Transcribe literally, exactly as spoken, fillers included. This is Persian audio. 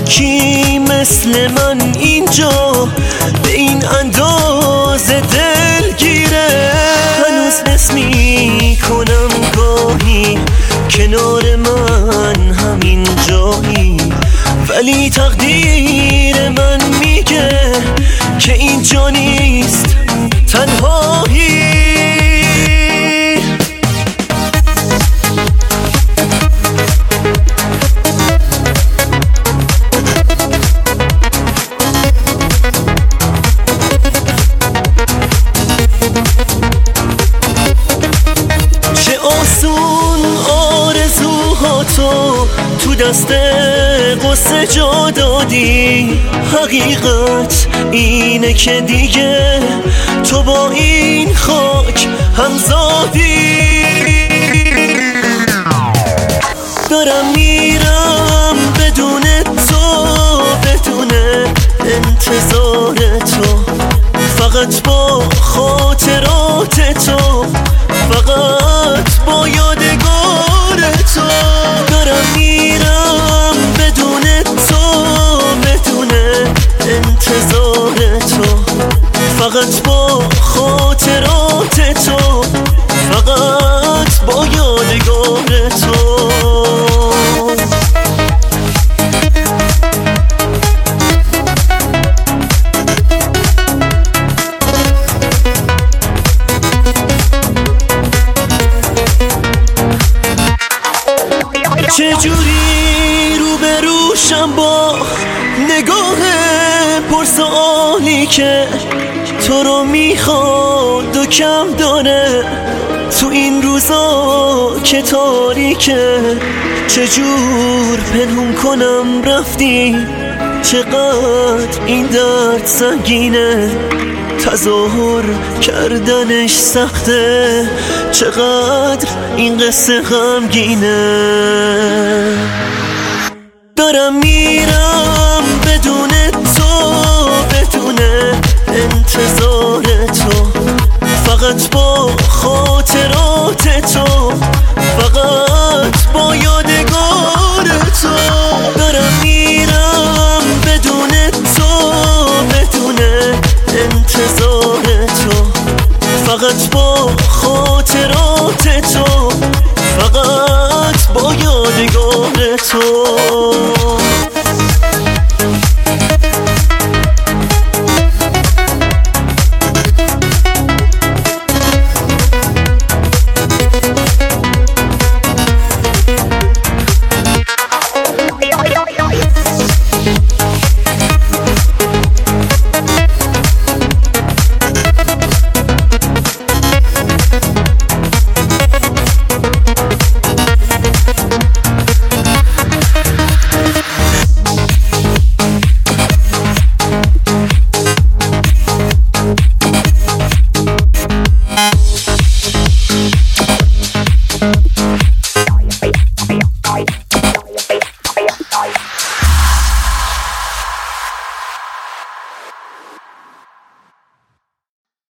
کی مثل من اینجا به این اندازه دلگیره؟ هنوز حس میکنم گاهی کنار من همین جایی، ولی تقدیر من میگه که اینجا نیست تنهایی. چه آسون آرزوها تو تو دست قصه جا دادی، حقیقت اینه که دیگه تو با این خاک همزادی. دارم میرم بدون تو، بدون انتظار تو، فقط با خاطرات تو، فقط با یادگار تو. دارم میرم بدون تو، بدون انتظار تو، فقط با خاطرات تو، فقط با یادگار تو. چجوری روبروشم با نگاه پرسوالی که تو رو میخواد و کم داره تو این روزا که تاریکه؟ چجور پنهون کنم رفتی؟ چقدر این درد سنگینه، تظاهر کردنش سخته، چقدر این قصه غمگینه. دارم میرم بدون تو، بدون انتظار تو، فقط با خاطرات تو، فقط با یادگار تو. دارم میرم بدون تو، بدون انتظار تو، فقط با خاطرات تو، فقط با یادگار تو.